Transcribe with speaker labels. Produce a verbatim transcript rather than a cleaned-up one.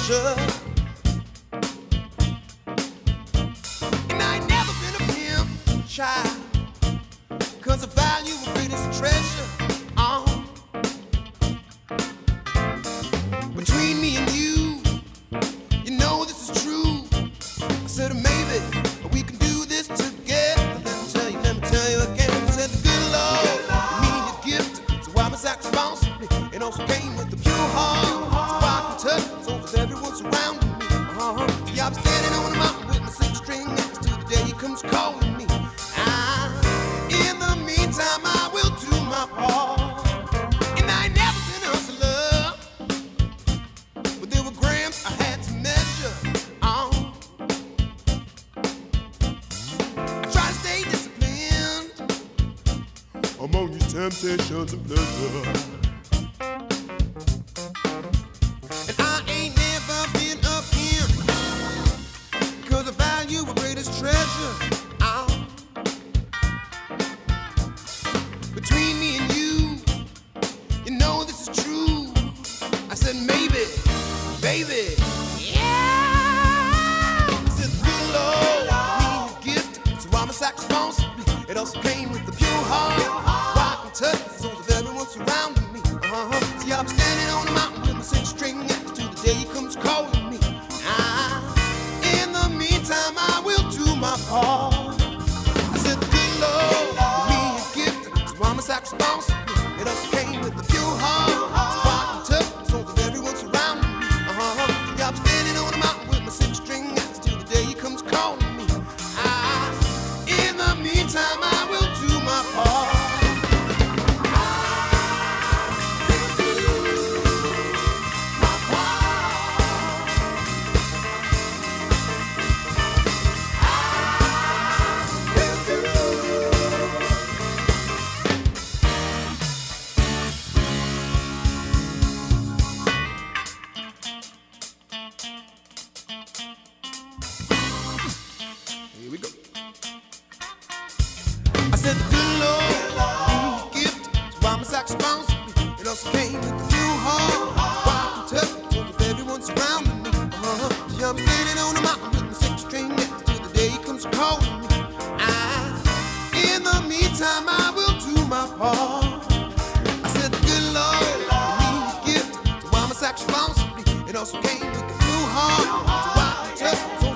Speaker 1: pleasure. And I ain't never been a pimp, child, 'cause the value of greatest treasure. Uh, between me and you, you know this is true. I said maybe we can do this together. Let me tell you, let me tell you again. I said the good Lord, me your gift, so I'm as responsible. It also came with the pure heart, so I can touch the souls of everyone surrounding me. Uh-huh. See, I'm standing on a mountain with my six string next to the day he comes calling me. Ah, in the meantime, I will do my part. And I ain't never been a hustler, but there were grams I had to measure. Uh, I try to stay disciplined among these temptations and pleasure. And I ain't never been a pimp, 'cause the value of greatest treasure. Uh, between me and you, you know this is true. I said maybe, baby, yeah. I said good Lord, me a gift, so I'm a responsible. It also came with the pure heart, so I can touch the souls of everyone surrounding me. Uh-huh. See, I'm standing on a mountain with my six string next to the day he comes calling me. Ah, in the meantime, I will do my part. I said good Lord, me a gift, so I'm a responsible. It also came with the pure heart, so I can touch the souls of everyone surrounding me. Uh-huh. See, I'm standing on a mountain with my six string next to the day he comes calling me. Ah, in the meantime, I will do my part. Here we go. I said the good Lord, me a gift, so I'm as responsible. It also came with the pure heart, so I can touch the souls of everyone surrounding me. Uh-huh. See, I'm standing on a mountain with my six string next to the day he comes calling me. Ah, in the meantime, I will do my part. I said the good Lord, me a gift, so I'm as responsible. It also came with the pure heart, so I can touch the souls